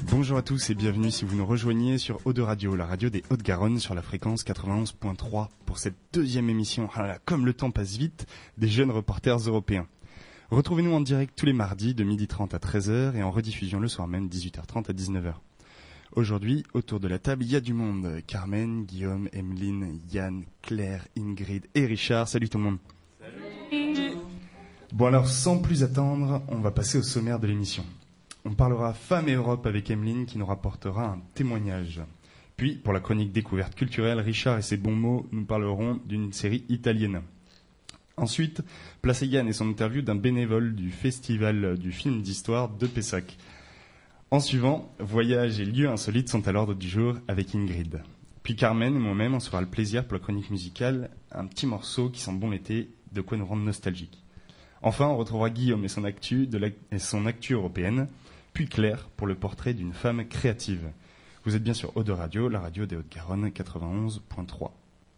Bonjour à tous et bienvenue si vous nous rejoignez sur Eau de Radio, la radio des Hauts-de-Garonne sur la fréquence 91.3 pour cette deuxième émission, comme le temps passe vite, des jeunes reporters européens. Retrouvez-nous en direct tous les mardis de 12h30 à 13h et en rediffusion le soir même 18h30 à 19h. Aujourd'hui, autour de la table, il y a du monde. Carmen, Guillaume, Emeline, Yann, Claire, Ingrid et Richard. Salut tout le monde. Salut. Bon alors, sans plus attendre, on va passer au sommaire de l'émission. On parlera Femmes et Europe avec Emeline qui nous rapportera un témoignage. Puis, pour la chronique découverte culturelle, Richard et ses bons mots nous parleront d'une série italienne. Ensuite, place à Yann et son interview d'un bénévole du festival du film d'histoire de Pessac. En suivant, voyages et lieux insolites sont à l'ordre du jour avec Ingrid. Puis Carmen et moi-même, on se fera le plaisir pour la chronique musicale, un petit morceau qui sent bon l'été, de quoi nous rendre nostalgiques. Enfin, on retrouvera Guillaume et son actu européenne, puis Claire pour le portrait d'une femme créative. Vous êtes bien sur Eau de Radio, la radio des Hauts-de-Garonne 91.3.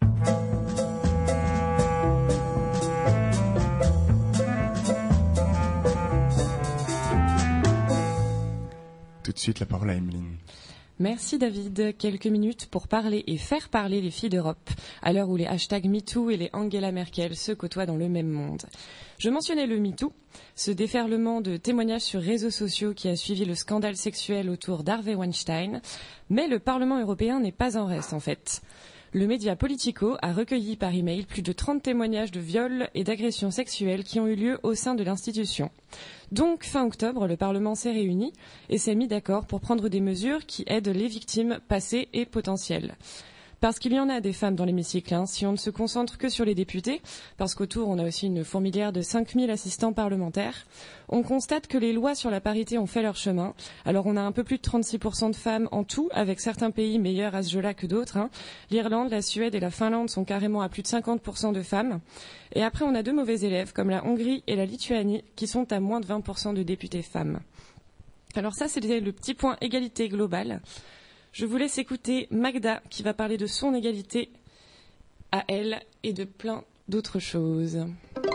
Tout de suite, la parole à Emeline. Merci David. Quelques minutes pour parler et faire parler les filles d'Europe, à l'heure où les hashtags MeToo et les Angela Merkel se côtoient dans le même monde. Je mentionnais le MeToo, ce déferlement de témoignages sur réseaux sociaux qui a suivi le scandale sexuel autour d'Harvey Weinstein, mais le Parlement européen n'est pas en reste en fait. Le média Politico a recueilli par email plus de 30 témoignages de viols et d'agressions sexuelles qui ont eu lieu au sein de l'institution. Donc, fin octobre, le Parlement s'est réuni et s'est mis d'accord pour prendre des mesures qui aident les victimes passées et potentielles. Parce qu'il y en a des femmes dans l'hémicycle, si on ne se concentre que sur les députés, parce qu'autour on a aussi une fourmilière de 5000 assistants parlementaires, on constate que les lois sur la parité ont fait leur chemin. Alors on a un peu plus de 36% de femmes en tout, avec certains pays meilleurs à ce jeu-là que d'autres. L'Irlande, la Suède et la Finlande sont carrément à plus de 50% de femmes. Et après on a deux mauvais élèves, comme la Hongrie et la Lituanie, qui sont à moins de 20% de députés femmes. Alors ça, c'était le petit point égalité globale. Je vous laisse écouter Magda qui va parler de son égalité à elle et de plein d'autres choses.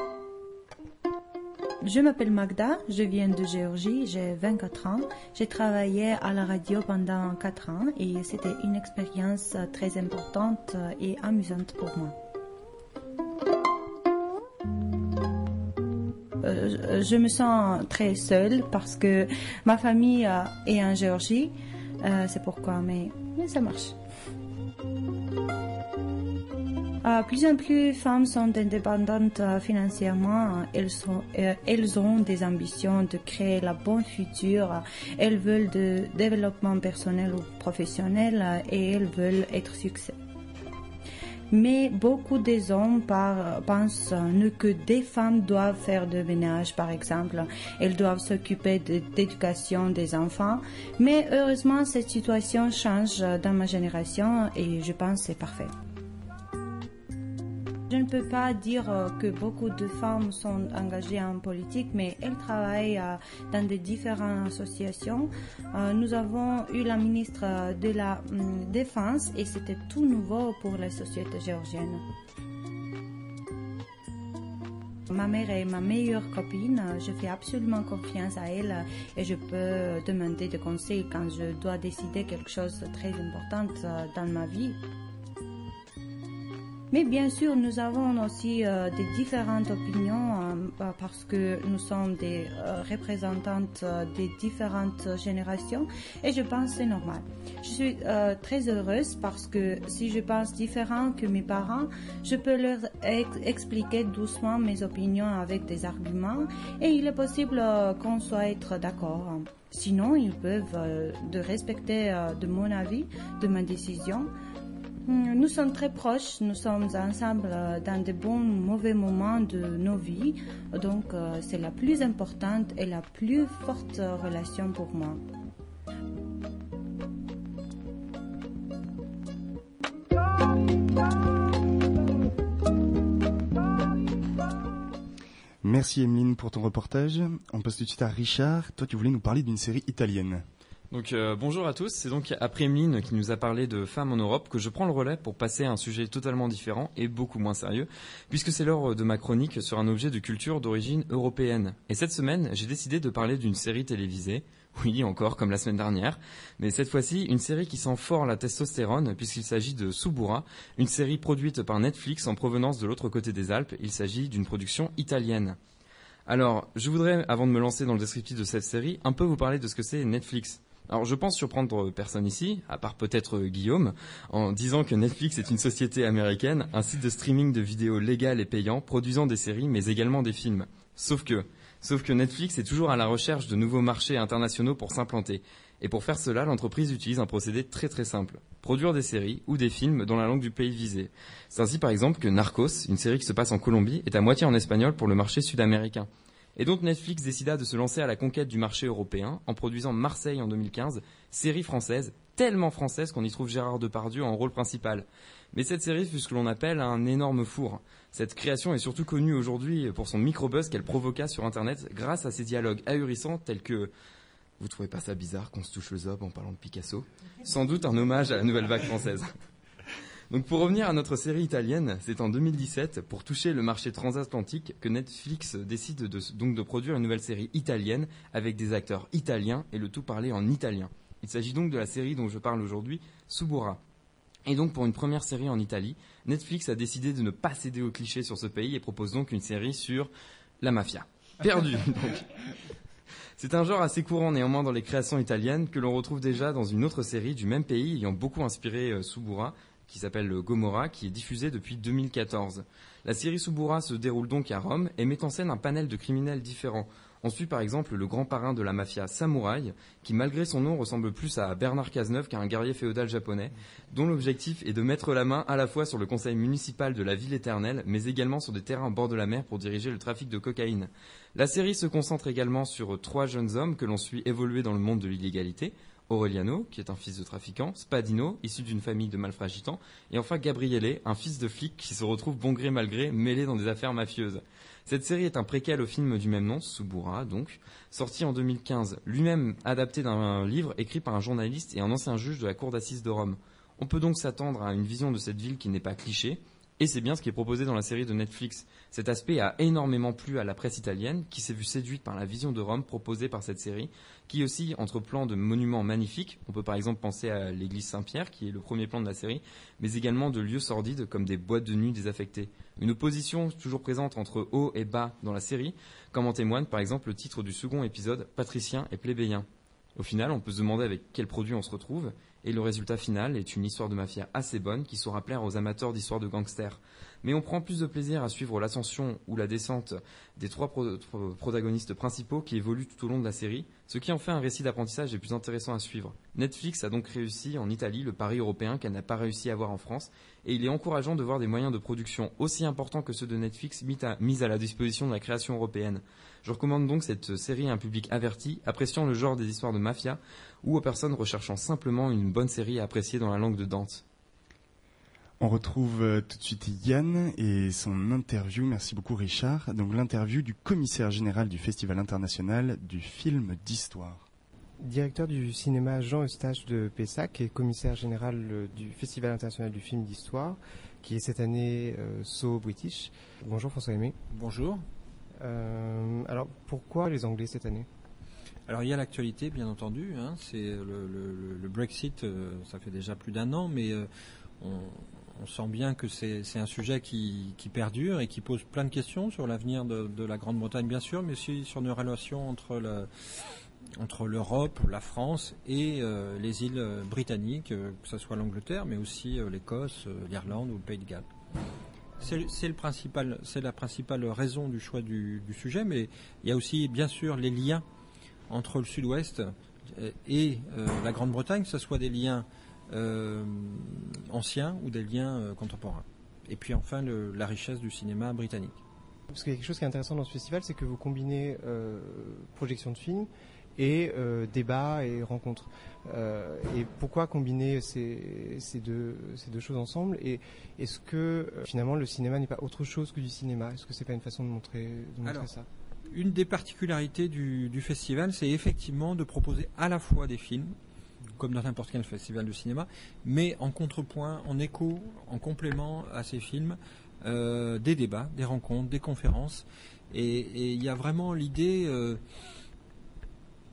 Je m'appelle Magda, je viens de Géorgie, j'ai 24 ans. J'ai travaillé à la radio pendant 4 ans et c'était une expérience très importante et amusante pour moi. Je me sens très seule parce que ma famille est en Géorgie. C'est pourquoi, mais ça marche. Plus en plus, femmes sont indépendantes financièrement. Elles ont des ambitions de créer la bonne future. Elles veulent de développement personnel ou professionnel et elles veulent être succès. Mais beaucoup des hommes pensent que des femmes doivent faire du ménage, par exemple. Elles doivent s'occuper de l'éducation des enfants. Mais heureusement, cette situation change dans ma génération et je pense que c'est parfait. Je ne peux pas dire que beaucoup de femmes sont engagées en politique, mais elles travaillent dans des différentes associations. Nous avons eu la ministre de la Défense et c'était tout nouveau pour la société géorgienne. Ma mère est ma meilleure copine, je fais absolument confiance à elle et je peux demander des conseils quand je dois décider quelque chose de très important dans ma vie. Mais bien sûr, nous avons aussi des différentes opinions parce que nous sommes des représentantes des différentes générations et je pense que c'est normal. Je suis très heureuse parce que si je pense différent que mes parents, je peux leur expliquer doucement mes opinions avec des arguments et il est possible qu'on soit être d'accord. Sinon, ils peuvent de respecter de mon avis, de ma décision. Nous sommes très proches, nous sommes ensemble dans de bons, mauvais moments de nos vies. Donc, c'est la plus importante et la plus forte relation pour moi. Merci Emeline pour ton reportage. On passe tout de suite à Richard. Toi, tu voulais nous parler d'une série italienne. Donc bonjour à tous, c'est donc après Emeline qui nous a parlé de femmes en Europe que je prends le relais pour passer à un sujet totalement différent et beaucoup moins sérieux, puisque c'est l'heure de ma chronique sur un objet de culture d'origine européenne. Et cette semaine, j'ai décidé de parler d'une série télévisée, Oui, encore comme la semaine dernière, mais cette fois-ci, une série qui sent fort la testostérone, puisqu'il s'agit de Suburra, une série produite par Netflix en provenance de l'autre côté des Alpes. Il s'agit d'une production italienne. Alors, je voudrais, avant de me lancer dans le descriptif de cette série, un peu vous parler de ce que c'est Netflix. Alors, je pense surprendre personne ici, à part peut-être Guillaume, en disant que Netflix est une société américaine, un site de streaming de vidéos légal et payant, produisant des séries, mais également des films. Sauf que Netflix est toujours à la recherche de nouveaux marchés internationaux pour s'implanter. Et pour faire cela, l'entreprise utilise un procédé très très simple. Produire des séries ou des films dans la langue du pays visé. C'est ainsi par exemple que Narcos, une série qui se passe en Colombie, est à moitié en espagnol pour le marché sud-américain. Et donc Netflix décida de se lancer à la conquête du marché européen en produisant Marseille en 2015, série française, tellement française qu'on y trouve Gérard Depardieu en rôle principal. Mais cette série fut ce que l'on appelle un énorme four. Cette création est surtout connue aujourd'hui pour son micro-buzz qu'elle provoqua sur Internet grâce à ses dialogues ahurissants tels que « Vous trouvez pas ça bizarre qu'on se touche le zob en parlant de Picasso ?» Sans doute un hommage à la nouvelle vague française. Donc pour revenir à notre série italienne, c'est en 2017, pour toucher le marché transatlantique, que Netflix décide de produire une nouvelle série italienne avec des acteurs italiens et le tout parlé en italien. Il s'agit donc de la série dont je parle aujourd'hui, Suburra. Et donc pour une première série en Italie, Netflix a décidé de ne pas céder aux clichés sur ce pays et propose donc une série sur la mafia. Perdu donc. C'est un genre assez courant néanmoins dans les créations italiennes que l'on retrouve déjà dans une autre série du même pays ayant beaucoup inspiré Suburra, qui s'appelle Gomorrah, qui est diffusée depuis 2014. La série Suburra se déroule donc à Rome et met en scène un panel de criminels différents. On suit par exemple le grand parrain de la mafia Samouraï, qui malgré son nom ressemble plus à Bernard Cazeneuve qu'à un guerrier féodal japonais, dont l'objectif est de mettre la main à la fois sur le conseil municipal de la ville éternelle, mais également sur des terrains au bord de la mer pour diriger le trafic de cocaïne. La série se concentre également sur 3 jeunes hommes que l'on suit évoluer dans le monde de l'illégalité. Aureliano, qui est un fils de trafiquant, Spadino, issu d'une famille de malfragitants, et enfin Gabriele, un fils de flic qui se retrouve bon gré mal gré mêlé dans des affaires mafieuses. Cette série est un préquel au film du même nom, Suburra donc, sorti en 2015, lui-même adapté d'un livre écrit par un journaliste et un ancien juge de la cour d'assises de Rome. On peut donc s'attendre à une vision de cette ville qui n'est pas cliché, et c'est bien ce qui est proposé dans la série de Netflix. Cet aspect a énormément plu à la presse italienne, qui s'est vue séduite par la vision de Rome proposée par cette série, qui aussi entre plans de monuments magnifiques, on peut par exemple penser à l'église Saint-Pierre, qui est le premier plan de la série, mais également de lieux sordides comme des boîtes de nuit désaffectées. Une opposition toujours présente entre haut et bas dans la série, comme en témoigne par exemple le titre du second épisode, Patricien et plébéien. Au final, on peut se demander avec quel produit on se retrouve, et le résultat final est une histoire de mafia assez bonne qui saura plaire aux amateurs d'histoires de gangsters. Mais on prend plus de plaisir à suivre l'ascension ou la descente des 3 protagonistes principaux qui évoluent tout au long de la série, ce qui en fait un récit d'apprentissage les plus intéressants à suivre. Netflix a donc réussi en Italie le pari européen qu'elle n'a pas réussi à avoir en France, et il est encourageant de voir des moyens de production aussi importants que ceux de Netflix mis à la disposition de la création européenne. Je recommande donc cette série à un public averti, appréciant le genre des histoires de mafia, ou aux personnes recherchant simplement une bonne série à apprécier dans la langue de Dante. On retrouve tout de suite Yann et son interview. Merci beaucoup Richard. Donc l'interview du commissaire général du Festival international du film d'histoire. Directeur du cinéma Jean-Eustache de Pessac et commissaire général du Festival international du film d'histoire, qui est cette année So British. Bonjour François-Aimé. Bonjour. Alors pourquoi les Anglais cette année ? Alors il y a l'actualité bien entendu, hein, c'est le Brexit, ça fait déjà plus d'1 an, mais on sent bien que c'est un sujet qui perdure et qui pose plein de questions sur l'avenir de la Grande-Bretagne bien sûr, mais aussi sur nos relations entre l'Europe, la France et les îles britanniques, que ce soit l'Angleterre, mais aussi l'Écosse, l'Irlande ou le Pays de Galles. C'est la principale raison du choix du sujet, mais il y a aussi bien sûr les liens entre le Sud-Ouest et la Grande-Bretagne, que ce soit des liens anciens ou des liens contemporains. Et puis enfin la richesse du cinéma britannique. Parce qu'il y a quelque chose qui est intéressant dans ce festival, c'est que vous combinez projection de films et débats et rencontres. Et pourquoi combiner ces deux choses ensemble ? Et est-ce que finalement le cinéma n'est pas autre chose que du cinéma ? Est-ce que c'est pas une façon de montrer ça ? Une des particularités du festival, c'est effectivement de proposer à la fois des films, comme dans n'importe quel festival de cinéma, mais en contrepoint, en écho, en complément à ces films, des débats, des rencontres, des conférences. Et il y a vraiment l'idée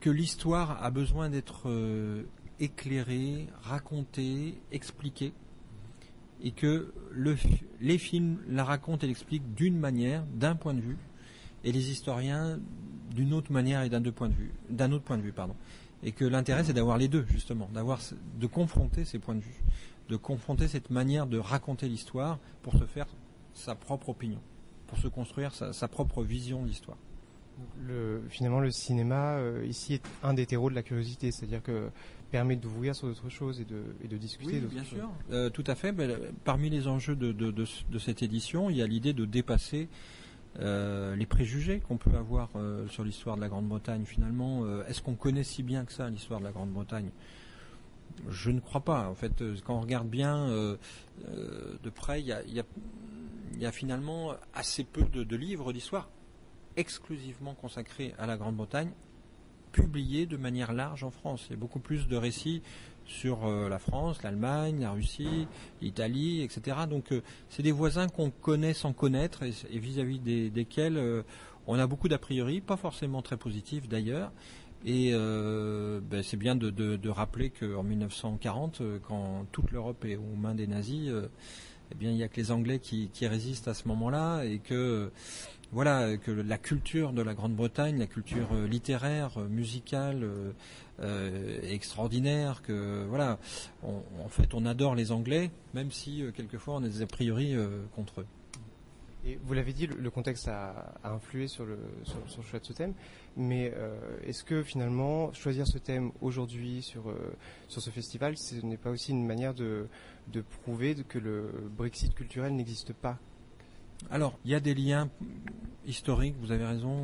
que l'histoire a besoin d'être éclairée, racontée, expliquée, et que les films la racontent et l'expliquent d'une manière, d'un point de vue, et les historiens d'une autre manière et d'un autre point de vue, pardon. Et que l'intérêt, c'est d'avoir les deux, justement, de confronter ces points de vue, de confronter cette manière de raconter l'histoire pour se faire sa propre opinion, pour se construire sa propre vision de l'histoire. Finalement, le cinéma, ici, est un des terreaux de la curiosité, c'est-à-dire que permet d'ouvrir sur d'autres choses et de discuter d'autres choses. Oui, bien sûr. Tout à fait. Parmi les enjeux de cette édition, il y a l'idée de dépasser les préjugés qu'on peut avoir sur l'histoire de la Grande-Bretagne. Finalement, est-ce qu'on connaît si bien que ça l'histoire de la Grande-Bretagne ? Je ne crois pas. En fait, quand on regarde bien de près, il y a finalement assez peu de livres d'histoire exclusivement consacrés à la Grande-Bretagne, publiés de manière large en France. Il y a beaucoup plus de récits sur la France, l'Allemagne, la Russie, l'Italie, etc. Donc c'est des voisins qu'on connaît sans connaître et vis-à-vis desquels on a beaucoup d'a priori, pas forcément très positifs d'ailleurs. Et c'est bien de rappeler qu'en 1940, quand toute l'Europe est aux mains des nazis, il n'y a que les Anglais qui résistent à ce moment-là, et que que la culture de la Grande-Bretagne, la culture littéraire, musicale, est extraordinaire. Que en fait, on adore les Anglais, même si quelquefois on a des a priori contre eux. Et vous l'avez dit, le contexte a influé sur le choix de ce thème, mais est-ce que finalement choisir ce thème aujourd'hui sur ce festival, ce n'est pas aussi une manière de prouver que le Brexit culturel n'existe pas ? Alors, il y a des liens historiques, vous avez raison,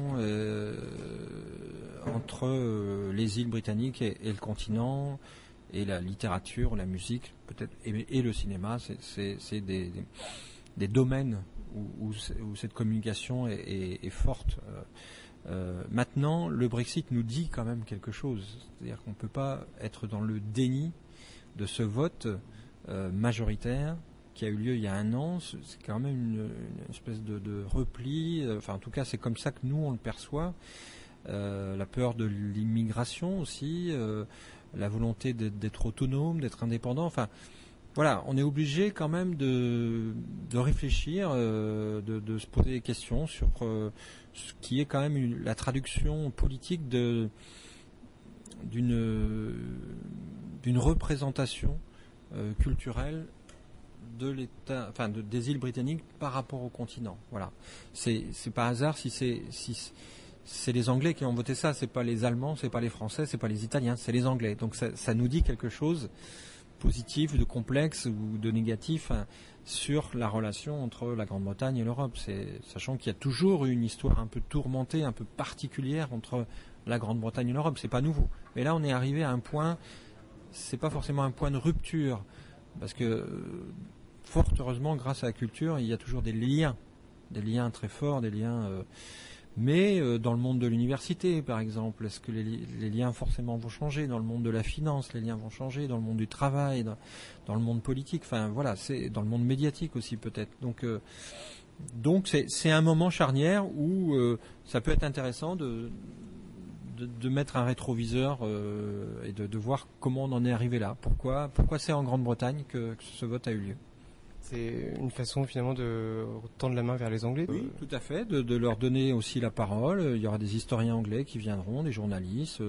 entre les îles britanniques et le continent, et la littérature, la musique, peut-être, et le cinéma. C'est des domaines où cette communication est forte. Maintenant, le Brexit nous dit quand même quelque chose. C'est-à-dire qu'on ne peut pas être dans le déni de ce vote majoritaire qui a eu lieu il y a 1 an. C'est quand même une espèce de repli. En tout cas, c'est comme ça que nous, on le perçoit. La peur de l'immigration aussi, la volonté d'être autonome, d'être indépendant. On est obligé quand même de réfléchir, de se poser des questions sur ce qui est quand même la traduction politique d'une représentation culturelle de l'État, des îles britanniques par rapport au continent. Voilà. C'est pas hasard si c'est les Anglais qui ont voté ça, c'est pas les Allemands, c'est pas les Français, c'est pas les Italiens, c'est les Anglais. Donc ça nous dit quelque chose positif, de complexe ou de négatif sur la relation entre la Grande-Bretagne et l'Europe. Sachant qu'il y a toujours eu une histoire un peu tourmentée, un peu particulière entre la Grande-Bretagne et l'Europe. C'est pas nouveau. Mais là, on est arrivé à un point, c'est pas forcément un point de rupture, parce que fort heureusement, grâce à la culture, il y a toujours des liens très forts, des liens. Mais dans le monde de l'université, par exemple, est-ce que les liens forcément vont changer? Dans le monde de la finance, les liens vont changer. Dans le monde du travail, dans le monde politique, c'est dans le monde médiatique aussi peut-être. Donc c'est un moment charnière où ça peut être intéressant de mettre un rétroviseur et de voir comment on en est arrivé là. Pourquoi c'est en Grande-Bretagne que ce vote a eu lieu? C'est une façon finalement de tendre la main vers les Anglais. Oui, tout à fait, de leur donner aussi la parole. Il y aura des historiens anglais qui viendront, des journalistes,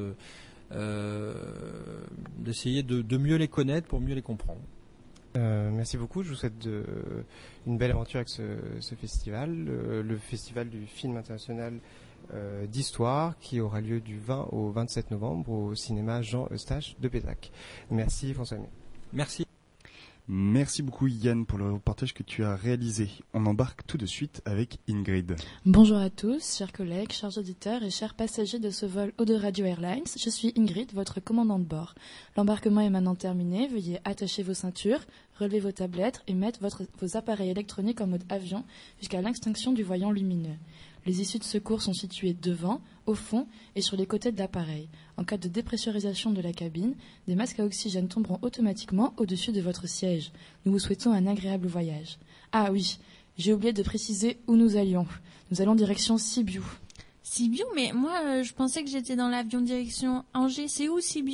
d'essayer de mieux les connaître pour mieux les comprendre. Merci beaucoup, je vous souhaite une belle aventure avec ce festival, le festival du film international d'histoire qui aura lieu du 20 au 27 novembre au cinéma Jean Eustache de Pézac. Merci François Mier. Merci. Merci beaucoup Yann pour le reportage que tu as réalisé. On embarque tout de suite avec Ingrid. Bonjour à tous, chers collègues, chers auditeurs et chers passagers de ce vol Eau de Radio Airlines. Je suis Ingrid, votre commandant de bord. L'embarquement est maintenant terminé. Veuillez attacher vos ceintures, relever vos tablettes et mettre vos appareils électroniques en mode avion jusqu'à l'extinction du voyant lumineux. Les issues de secours sont situées devant, au fond et sur les côtés de l'appareil. En cas de dépressurisation de la cabine, des masques à oxygène tomberont automatiquement au-dessus de votre siège. Nous vous souhaitons un agréable voyage. Ah oui, j'ai oublié de préciser où nous allions. Nous allons direction Sibiu. Sibiu, mais moi, je pensais que j'étais dans l'avion direction Angers. C'est où, Sibiu ?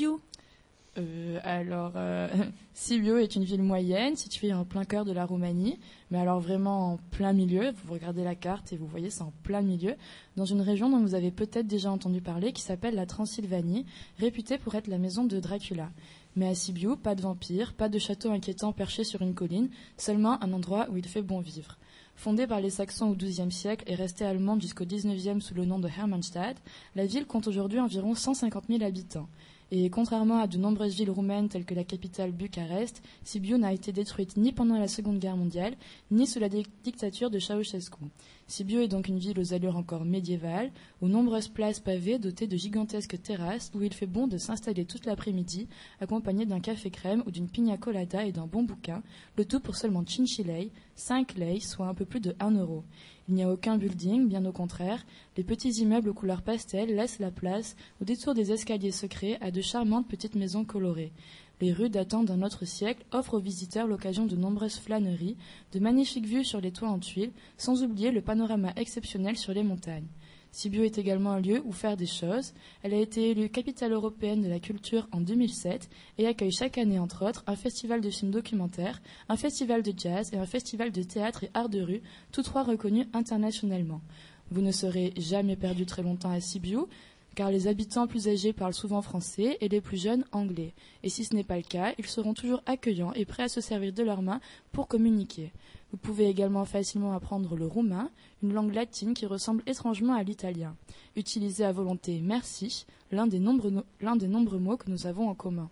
Sibiu est une ville moyenne située en plein cœur de la Roumanie, mais alors vraiment en plein milieu. Vous regardez la carte et vous voyez, c'est en plein milieu, dans une région dont vous avez peut-être déjà entendu parler, qui s'appelle la Transylvanie, réputée pour être la maison de Dracula. Mais à Sibiu, pas de vampires, pas de château inquiétant perché sur une colline, seulement un endroit où il fait bon vivre. Fondée par les Saxons au XIIe siècle et restée allemande jusqu'au XIXe sous le nom de Hermannstadt, la ville compte aujourd'hui environ 150 000 habitants. Et contrairement à de nombreuses villes roumaines telles que la capitale Bucarest, Sibiu n'a été détruite ni pendant la Seconde Guerre mondiale, ni sous la dictature de Ceausescu. Sibiu est donc une ville aux allures encore médiévales, aux nombreuses places pavées dotées de gigantesques terrasses où il fait bon de s'installer toute l'après-midi, accompagné d'un café crème ou d'une pina colada et d'un bon bouquin, le tout pour seulement 5 lei, 5 lei, soit un peu plus de 1 euro. Il n'y a aucun building, bien au contraire. Les petits immeubles aux couleurs pastel laissent la place, au détour des escaliers secrets, à de charmantes petites maisons colorées. Les rues datant d'un autre siècle offrent aux visiteurs l'occasion de nombreuses flâneries, de magnifiques vues sur les toits en tuiles, sans oublier le panorama exceptionnel sur les montagnes. Sibiu est également un lieu où faire des choses. Elle a été élue capitale européenne de la culture en 2007 et accueille chaque année, entre autres, un festival de films documentaires, un festival de jazz et un festival de théâtre et art de rue, tous trois reconnus internationalement. Vous ne serez jamais perdu très longtemps à Sibiu, car les habitants plus âgés parlent souvent français et les plus jeunes anglais. Et si ce n'est pas le cas, ils seront toujours accueillants et prêts à se servir de leurs mains pour communiquer. Vous pouvez également facilement apprendre le roumain, une langue latine qui ressemble étrangement à l'italien. Utilisez à volonté merci, l'un des nombreux mots que nous avons en commun.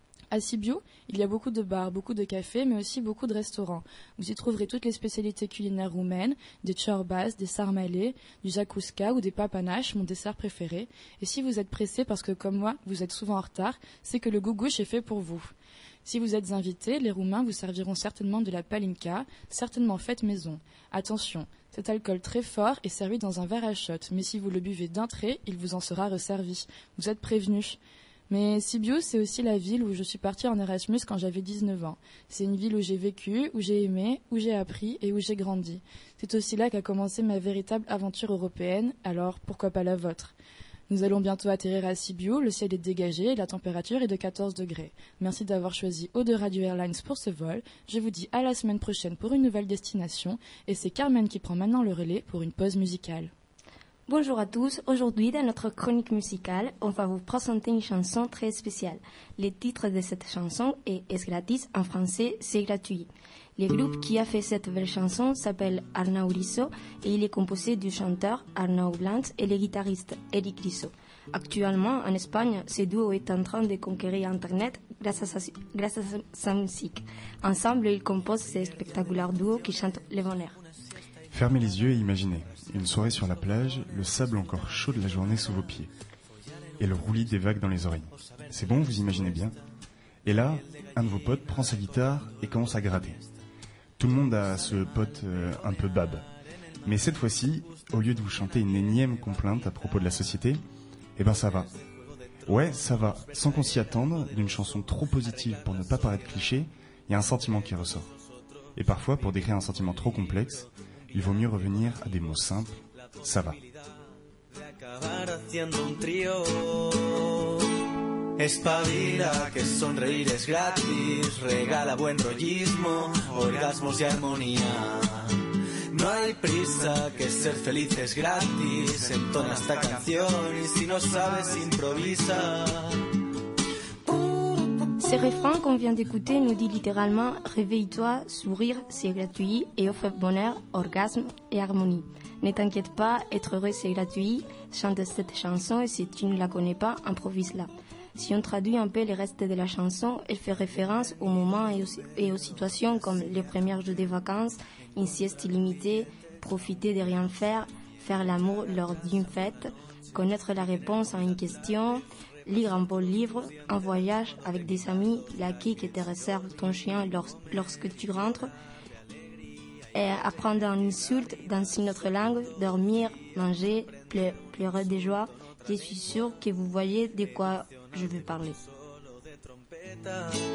À Sibiu, il y a beaucoup de bars, beaucoup de cafés, mais aussi beaucoup de restaurants. Vous y trouverez toutes les spécialités culinaires roumaines, des ciorbas, des sarmale, du jacuska ou des papanaș, mon dessert préféré. Et si vous êtes pressé parce que, comme moi, vous êtes souvent en retard, c'est que le gougouche est fait pour vous. Si vous êtes invité, les Roumains vous serviront certainement de la palinka, certainement faite maison. Attention, cet alcool très fort est servi dans un verre à shot, mais si vous le buvez d'un trait, il vous en sera resservi. Vous êtes prévenus. Mais Sibiu, c'est aussi la ville où je suis partie en Erasmus quand j'avais 19 ans. C'est une ville où j'ai vécu, où j'ai aimé, où j'ai appris et où j'ai grandi. C'est aussi là qu'a commencé ma véritable aventure européenne, alors pourquoi pas la vôtre ? Nous allons bientôt atterrir à Sibiu, le ciel est dégagé et la température est de 14 degrés. Merci d'avoir choisi Ode Radio Airlines pour ce vol. Je vous dis à la semaine prochaine pour une nouvelle destination et c'est Carmen qui prend maintenant le relais pour une pause musicale. Bonjour à tous, aujourd'hui dans notre chronique musicale, on va vous présenter une chanson très spéciale. Le titre de cette chanson est « Es gratis », en français « C'est gratuit ». Le groupe qui a fait cette belle chanson s'appelle Arnau Risso et il est composé du chanteur Arnau Blanc et le guitariste Eric Risso. Actuellement, en Espagne, ce duo est en train de conquérir Internet grâce à sa musique. Ensemble, ils composent ce spectaculaire duo qui chante le bonheur. Fermez les yeux et imaginez. Une soirée sur la plage, le sable encore chaud de la journée sous vos pieds. Et le roulis des vagues dans les oreilles. C'est bon, vous imaginez bien. Et là, un de vos potes prend sa guitare et commence à gratter. Tout le monde a ce pote un peu bab. Mais cette fois-ci, au lieu de vous chanter une énième complainte à propos de la société, eh ben ça va. Ouais, ça va. Sans qu'on s'y attende, d'une chanson trop positive pour ne pas paraître cliché, il y a un sentiment qui ressort. Et parfois, pour décrire un sentiment trop complexe, il vaut mieux revenir à des mots simples. Ça va. Espabila, que sonreír es gratis, regala buen rollismo, orgasmos y armonía. No hay prisa, que ser feliz es gratis, entona esta canción y si no sabes improvisa. Ce refrain qu'on vient d'écouter nous dit littéralement « Réveille-toi, sourire, c'est gratuit et offre bonheur, orgasme et harmonie ». Ne t'inquiète pas, être heureux c'est gratuit, chante cette chanson et si tu ne la connais pas, improvise-la. Si on traduit un peu le reste de la chanson, elle fait référence aux moments et aux situations comme les premiers jours des vacances, une sieste illimitée, profiter de rien faire, faire l'amour lors d'une fête, connaître la réponse à une question, lire un beau livre, un voyage avec des amis, l'acquis que te réserve ton chien lorsque tu rentres, et apprendre une insulte dans une autre langue, dormir, manger, pleurer de joie. Je suis sûre que vous voyez de quoi je veux parler.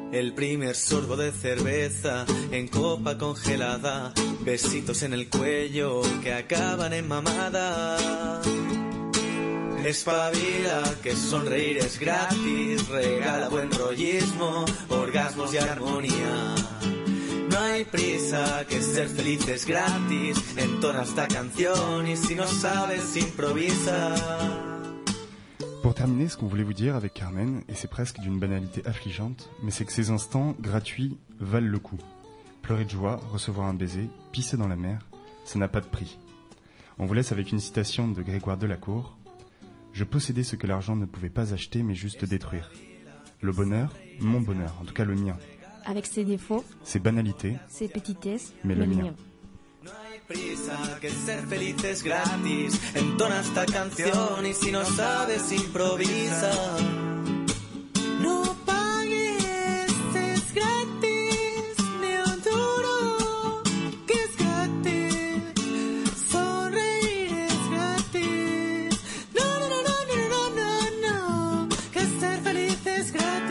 El primer sorbo de cerveza en copa congelada, besitos en el cuello que acaban en mamada. Espabila, que sonreír es gratis, regala buen rollismo, orgasmos y armonía. No hay prisa, que ser feliz es gratis, entona esta canción y si no sabes improvisa. Pour terminer, ce qu'on voulait vous dire avec Carmen, et c'est presque d'une banalité affligeante, mais c'est que ces instants gratuits valent le coup. Pleurer de joie, recevoir un baiser, pisser dans la mer, ça n'a pas de prix. On vous laisse avec une citation de Grégoire Delacour. Je possédais ce que l'argent ne pouvait pas acheter mais juste détruire. Le bonheur, mon bonheur, en tout cas le mien. Avec ses défauts, ses banalités, ses petitesses, mais le mien. No hay prisa, que ser feliz es gratis, entona esta canción y si no sabes improvisa. No pagues, es gratis, ni un duro, que es gratis, sonreír es gratis. No, no, no, no, no, no, no, que ser feliz es gratis.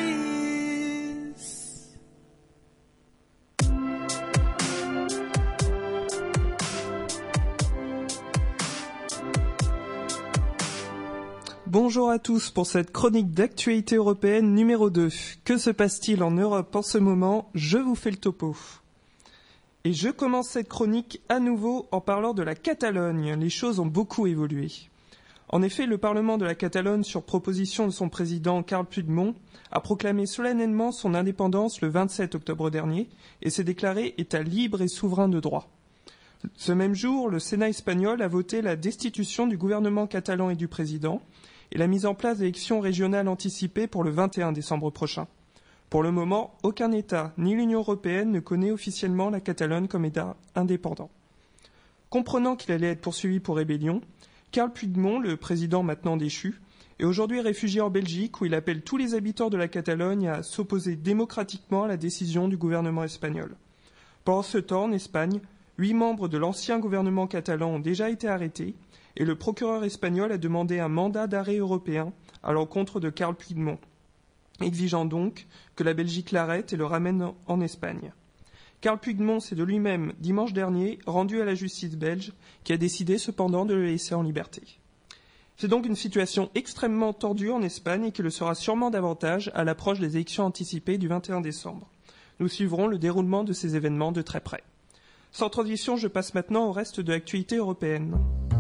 Bonjour à tous pour cette chronique d'actualité européenne numéro 2. Que se passe-t-il en Europe en ce moment? Je vous fais le topo. Et je commence cette chronique à nouveau en parlant de la Catalogne. Les choses ont beaucoup évolué. En effet, le Parlement de la Catalogne, sur proposition de son président Carles Puigdemont, a proclamé solennellement son indépendance le 27 octobre dernier et s'est déclaré État libre et souverain de droit. Ce même jour, le Sénat espagnol a voté la destitution du gouvernement catalan et du président et la mise en place d'élections régionales anticipées pour le 21 décembre prochain. Pour le moment, aucun État, ni l'Union européenne, ne connaît officiellement la Catalogne comme État indépendant. Comprenant qu'il allait être poursuivi pour rébellion, Carles Puigdemont, le président maintenant déchu, est aujourd'hui réfugié en Belgique où il appelle tous les habitants de la Catalogne à s'opposer démocratiquement à la décision du gouvernement espagnol. Pendant ce temps, en Espagne, 8 membres de l'ancien gouvernement catalan ont déjà été arrêtés et le procureur espagnol a demandé un mandat d'arrêt européen à l'encontre de Carles Puigdemont, exigeant donc que la Belgique l'arrête et le ramène en Espagne. Carles Puigdemont s'est de lui-même, dimanche dernier, rendu à la justice belge, qui a décidé cependant de le laisser en liberté. C'est donc une situation extrêmement tordue en Espagne et qui le sera sûrement davantage à l'approche des élections anticipées du 21 décembre. Nous suivrons le déroulement de ces événements de très près. Sans transition, je passe maintenant au reste de l'actualité européenne.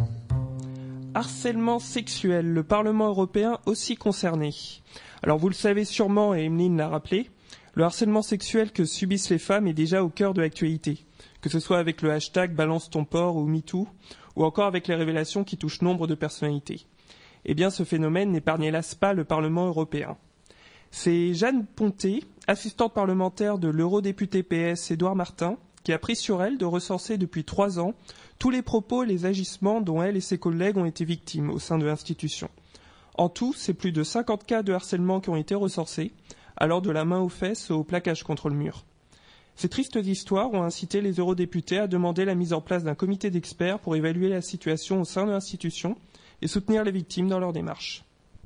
Harcèlement sexuel, le Parlement européen aussi concerné. Alors vous le savez sûrement, et Emeline l'a rappelé, le harcèlement sexuel que subissent les femmes est déjà au cœur de l'actualité, que ce soit avec le hashtag Balance ton porc ou MeToo, ou encore avec les révélations qui touchent nombre de personnalités. Eh bien, ce phénomène n'épargne hélas pas le Parlement européen. C'est Jeanne Pontet, assistante parlementaire de l'eurodéputé PS Édouard Martin, qui a pris sur elle de recenser depuis 3 ans tous les propos et les agissements dont elle et ses collègues ont été victimes au sein de l'institution. En tout, c'est plus de 50 cas de harcèlement qui ont été recensés, allant de la main aux fesses au plaquage contre le mur. Ces tristes histoires ont incité les eurodéputés à demander la mise en place d'un comité d'experts pour évaluer la situation au sein de l'institution et soutenir les victimes dans leur démarche.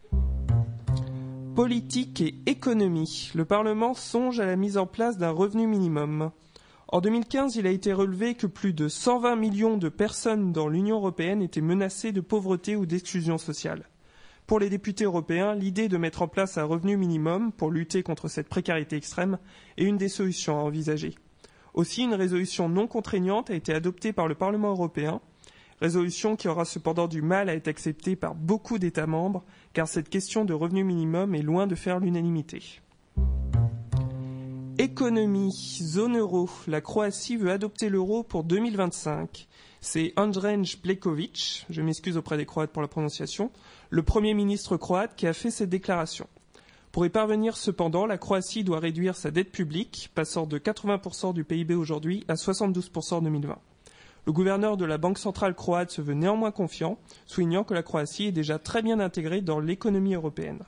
Politique et économie. Le Parlement songe à la mise en place d'un revenu minimum. En 2015, il a été relevé que plus de 120 millions de personnes dans l'Union européenne étaient menacées de pauvreté ou d'exclusion sociale. Pour les députés européens, l'idée de mettre en place un revenu minimum pour lutter contre cette précarité extrême est une des solutions à envisager. Aussi, une résolution non contraignante a été adoptée par le Parlement européen, résolution qui aura cependant du mal à être acceptée par beaucoup d'États membres, car cette question de revenu minimum est loin de faire l'unanimité. Économie, zone euro. La Croatie veut adopter l'euro pour 2025. C'est Andrej Plenković, je m'excuse auprès des Croates pour la prononciation, le Premier ministre croate qui a fait cette déclaration. Pour y parvenir cependant, la Croatie doit réduire sa dette publique, passant de 80% du PIB aujourd'hui à 72% en 2020. Le gouverneur de la Banque centrale croate se veut néanmoins confiant, soulignant que la Croatie est déjà très bien intégrée dans l'économie européenne.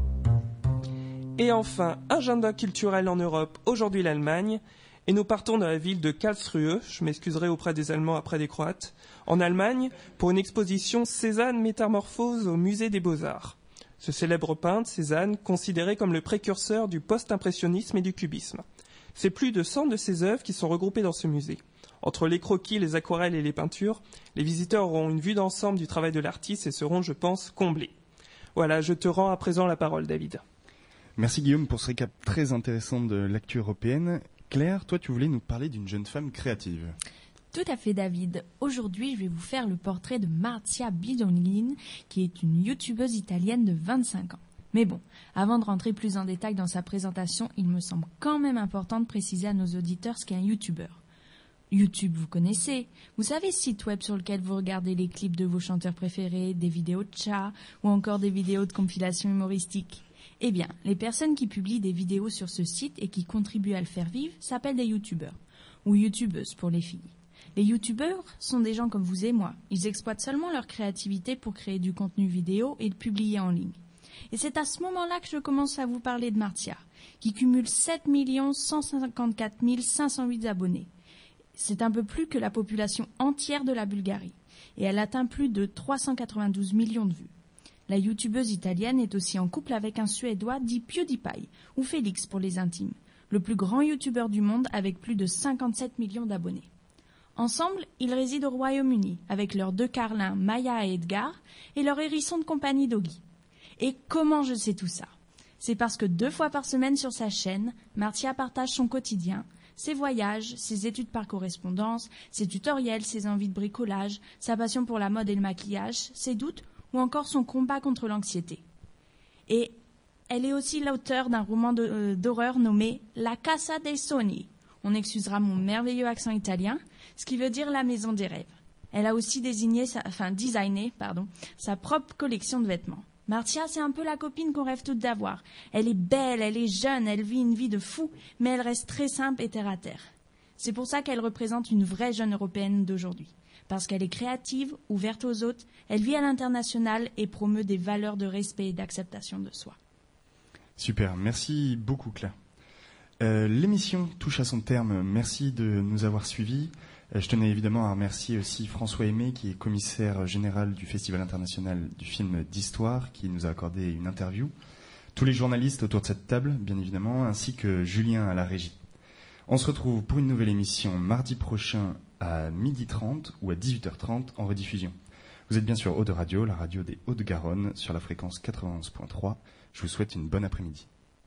Et enfin, agenda culturel en Europe, aujourd'hui l'Allemagne, et nous partons dans la ville de Karlsruhe, je m'excuserai auprès des Allemands après des Croates, en Allemagne, pour une exposition Cézanne Métamorphose au musée des Beaux-Arts. Ce célèbre peintre, Cézanne, considéré comme le précurseur du post-impressionnisme et du cubisme. C'est plus de 100 de ses œuvres qui sont regroupées dans ce musée. Entre les croquis, les aquarelles et les peintures, les visiteurs auront une vue d'ensemble du travail de l'artiste et seront, je pense, comblés. Voilà, je te rends à présent la parole, David. Merci Guillaume pour ce récap très intéressant de l'actu européenne. Claire, toi tu voulais nous parler d'une jeune femme créative. Tout à fait David. Aujourd'hui, je vais vous faire le portrait de Marzia Bidolin, qui est une youtubeuse italienne de 25 ans. Mais bon, avant de rentrer plus en détail dans sa présentation, il me semble quand même important de préciser à nos auditeurs ce qu'est un youtubeur. YouTube, vous connaissez. Vous savez, site web sur lequel vous regardez les clips de vos chanteurs préférés, des vidéos de chats ou encore des vidéos de compilation humoristique. Eh bien, les personnes qui publient des vidéos sur ce site et qui contribuent à le faire vivre s'appellent des youtubeurs, ou youtubeuses pour les filles. Les youtubeurs sont des gens comme vous et moi. Ils exploitent seulement leur créativité pour créer du contenu vidéo et le publier en ligne. Et c'est à ce moment-là que je commence à vous parler de Marzia, qui cumule 7 154 508 abonnés. C'est un peu plus que la population entière de la Bulgarie, et elle atteint plus de 392 millions de vues. La youtubeuse italienne est aussi en couple avec un Suédois dit PewDiePie, ou Félix pour les intimes, le plus grand youtubeur du monde avec plus de 57 millions d'abonnés. Ensemble, ils résident au Royaume-Uni, avec leurs 2 carlins Maya et Edgar, et leur hérisson de compagnie Doggy. Et comment je sais tout ça? C'est parce que 2 fois par semaine sur sa chaîne, Marzia partage son quotidien, ses voyages, ses études par correspondance, ses tutoriels, ses envies de bricolage, sa passion pour la mode et le maquillage, ses doutes ou encore son combat contre l'anxiété. Et elle est aussi l'auteure d'un roman d'horreur nommé La Casa dei Sogni. On excusera mon merveilleux accent italien, ce qui veut dire la maison des rêves. Elle a aussi designé sa propre collection de vêtements. Marzia, c'est un peu la copine qu'on rêve toutes d'avoir. Elle est belle, elle est jeune, elle vit une vie de fou, mais elle reste très simple et terre à terre. C'est pour ça qu'elle représente une vraie jeune européenne d'aujourd'hui. Parce qu'elle est créative, ouverte aux autres, elle vit à l'international et promeut des valeurs de respect et d'acceptation de soi. Super, merci beaucoup Claire. L'émission touche à son terme, merci de nous avoir suivis. Je tenais évidemment à remercier aussi François Aimé, qui est commissaire général du Festival international du film d'histoire, qui nous a accordé une interview. Tous les journalistes autour de cette table, bien évidemment, ainsi que Julien à la régie. On se retrouve pour une nouvelle émission mardi prochain à 12h30 ou à 18h30 en rediffusion. Vous êtes bien sûr Eau de Radio, la radio des Hauts-de-Garonne, sur la fréquence 91.3. Je vous souhaite une bonne après-midi.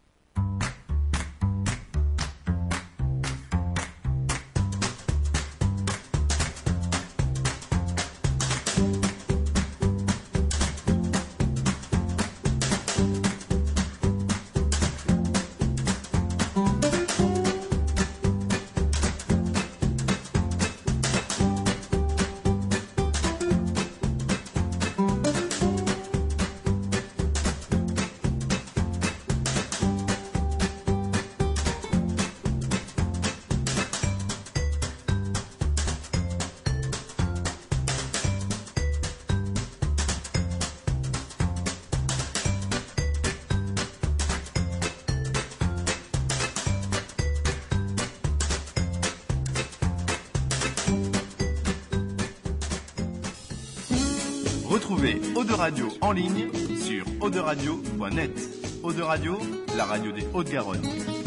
Retrouvez Eau de Radio en ligne sur auderadio.net. Eau de Radio, la radio des Hauts-de-Garonne.